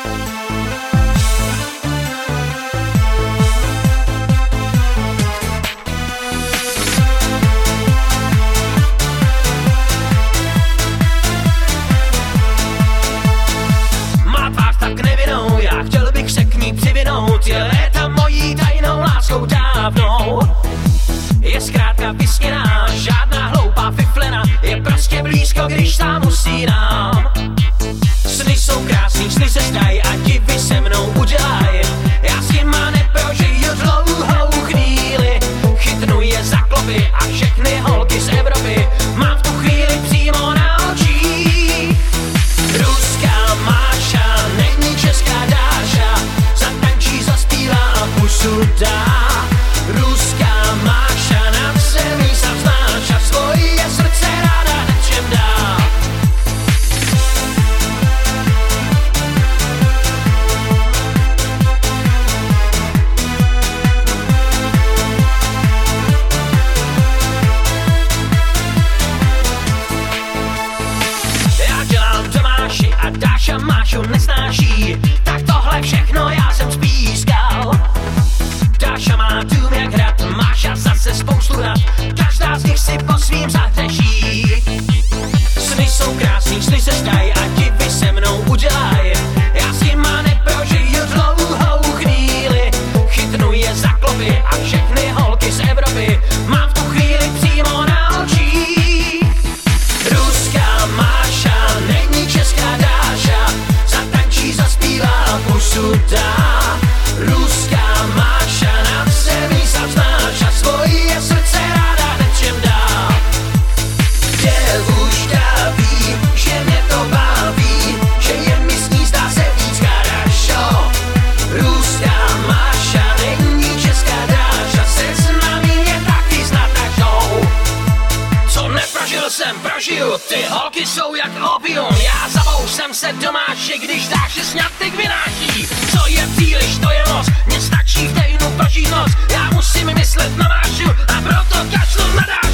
Je léta mojí tajnou láskou dávnou. Je zkrátka vysněná, žádná hloupá fiflena. Je prostě blízko, když sám usínám. Sny jsou krásný, sny se zdají a divy se mnou udělaj. Já s nima neprožiju dlouhou chvíli. Chytnu je za klopy a všechny holky z Evropy mám v tu chvíli přímo na očích. Ruská Máša, není česká Dáša, zatančí, zaspívá a pusu dá. Ruská Máša nad zemi sa vznáša, svoje srdce ráda nečem dá. Já dělám Tomáši a Dáša Mášu nesnáší, tak tohle všechno já jsem spískal. Dáša má dům jak hrad, Máša zase spoustu rad, každá z nich si po svým zahřeší. Sny jsou krásný, sny se zdají a divy se mnou udělaj. Já s nima neprožiju dlouhou chvíli. Chytnu je za klopy a všechny holky z Evropy mám v tu chvíli přímo na očích. Ruská Máša, není česká Dáša, zatančí, zaspívá a pusu dá. Ruská Máša nad zemi sa vznáša, svoje srdce ráda nečem dá. Děvuška ví, že mě to baví, že je mi s ní zdá se víc хорошо. Ruská Máša, není česká Dáša, se s nami mě taky snad našou. Co neprožil jsem, prožiju, ty holky jsou jak opium. Já zabousem se Tomáši, když Dáše sňatek vynáší. Co je příliš, to je moc, mně stačí v týdnu prožít noc. Já musím myslet na Mášu a proto kašlu na Dášu.